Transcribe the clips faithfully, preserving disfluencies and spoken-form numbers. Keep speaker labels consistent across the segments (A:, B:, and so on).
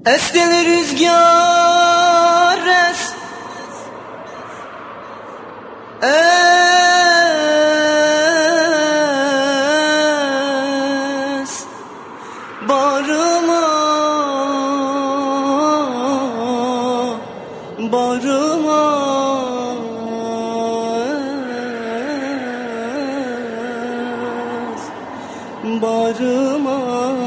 A: Es deli rüzgar es, es bağrıma, bağrıma, es bağrıma.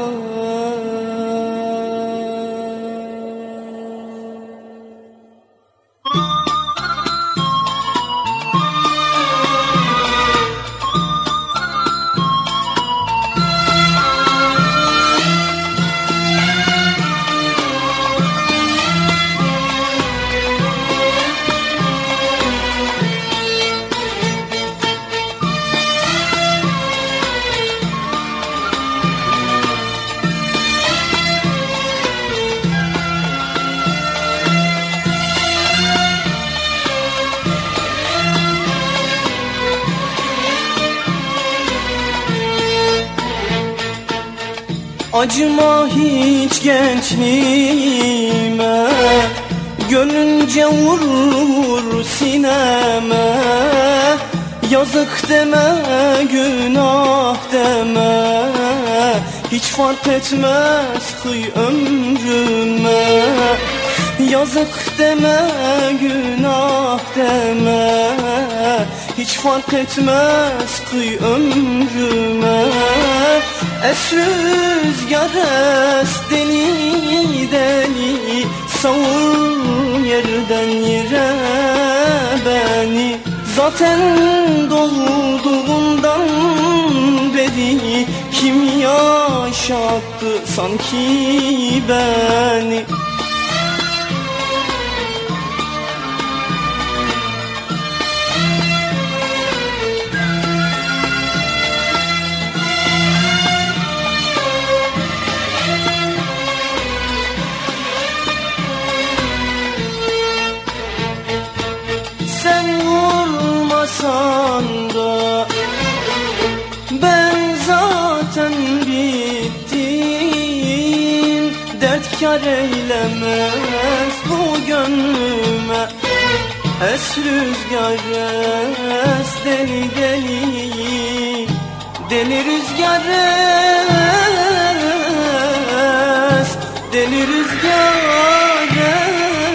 A: Acıma hiç gençliğime, gönlünce vurur sineme. Yazık deme, günah deme, hiç fark etmez kıy ömrüme. Yazık deme, günah deme, hiç fark etmez kıy ömrüme. Es rüzgar es, deli deli savur yerden yere beni. Zaten doğduğumdan beri kim yaşattı sanki beni? Da ben zaten bittim, dert kâr eylemez bu gönlüme. Es rüzgar es, deli deli, deli rüzgar es, deli rüzgar es.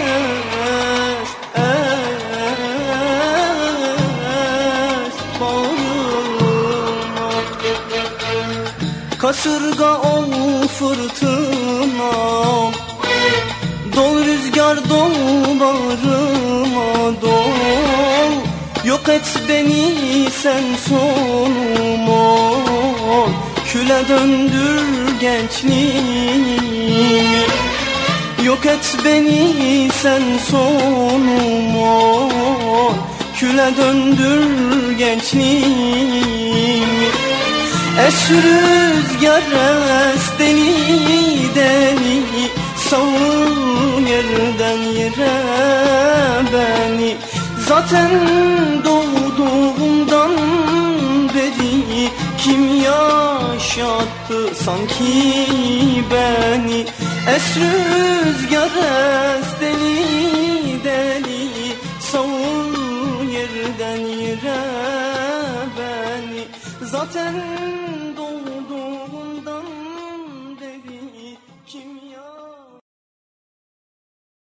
A: Kasırga ol fırtınam, dol rüzgar dol bağrıma dol. Yok et beni sen sonum ol, küle döndür gençliğimi. Yok et beni sen sonum ol, küle döndür gençliğimi. Es rüzgar es, deli deli savur yerden yere beni. Zaten doğduğumdan beri kim yaşattı sanki beni? Es rüzgar es, deli deli savur yerden yere beni. Zaten